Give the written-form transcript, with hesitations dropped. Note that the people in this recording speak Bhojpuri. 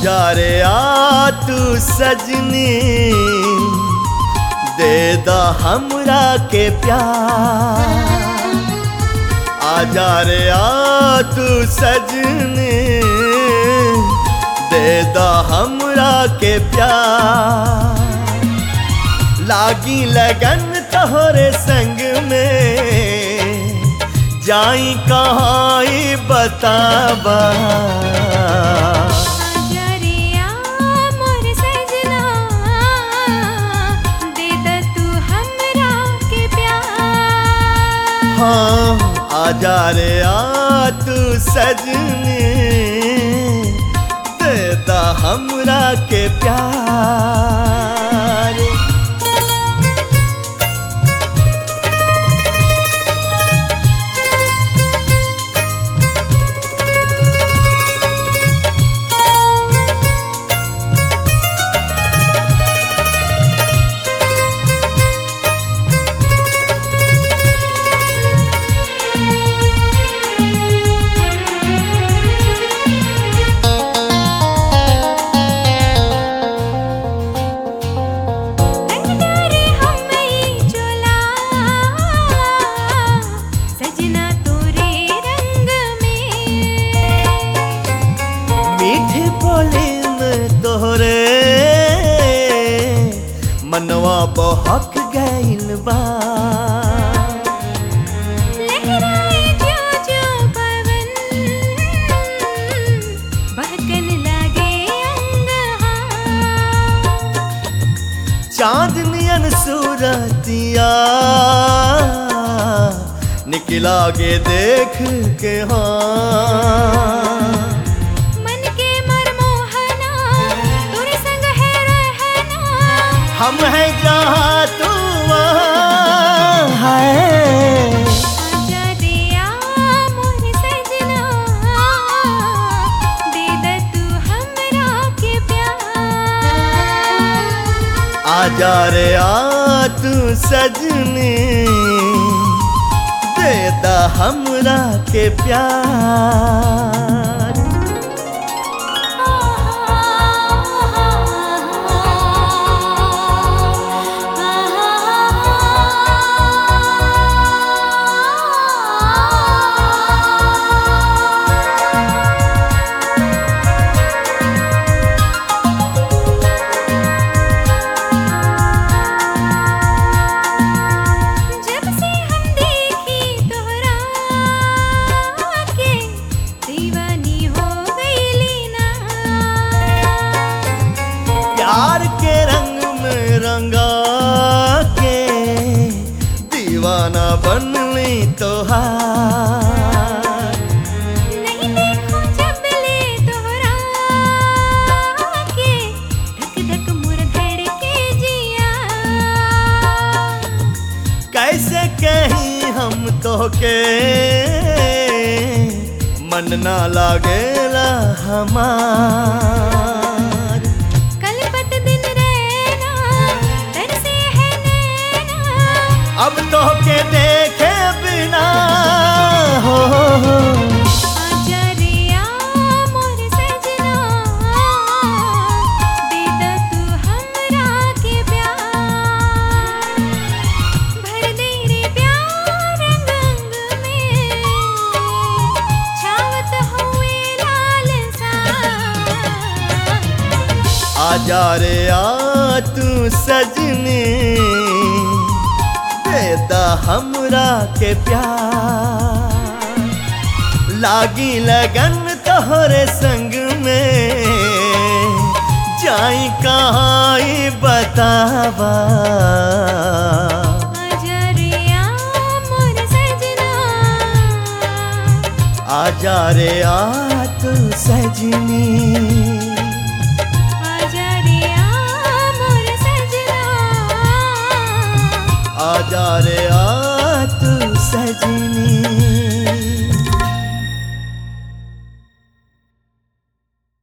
आजा रे आ तू सजनी, दे दा हमरा के प्यार। आजा रे आ तू सजनी, दे दा हमरा के प्यार। लागी लगन तोहरे संग में, जाई कहाँ ई बताबा। आजा रे आ मोर सजना, दे दा तू हमरा के प्यार। हाँ आजा रे आ तू सजनी, दे दा हमरा के प्यार। मनवा बहक गइल बा, लहराए जो जो पवन, बहकन लागे अंगहा। चांदनियन सूरतिया निकला गे देख के। हाँ हम हैं जहाँ तू वहाँ है। आजा रे आ मोर सजना, दे दा तू हमरा के प्यार। आजा रे आ तू सजनी, दे दा हमरा के प्यार। प्यार के रंग में रंगा के, दीवाना बनली तोहार। नहीं देखो जब ले तोहरा के, धक धक मोर धड़के जिया। कैसे कहीं हम तोहके, मन ना लागेला हमार। अब तो के देखे बिना हो। आजा रे आ मोर सजना, दे दा तू हमरा के प्यार। भर दे रे प्यार रंग रंग में, छावत हुए लाल सा। आजा रे आ तू सजनी, दे दा हमरा के प्यार। लागी लगन तोहरे संग में, जाई कहाँ ई बताबा। आजा रे आ मोर सजना, आजा रे आ तू सजनी, आजा रे आ मोर सजना। आजा रे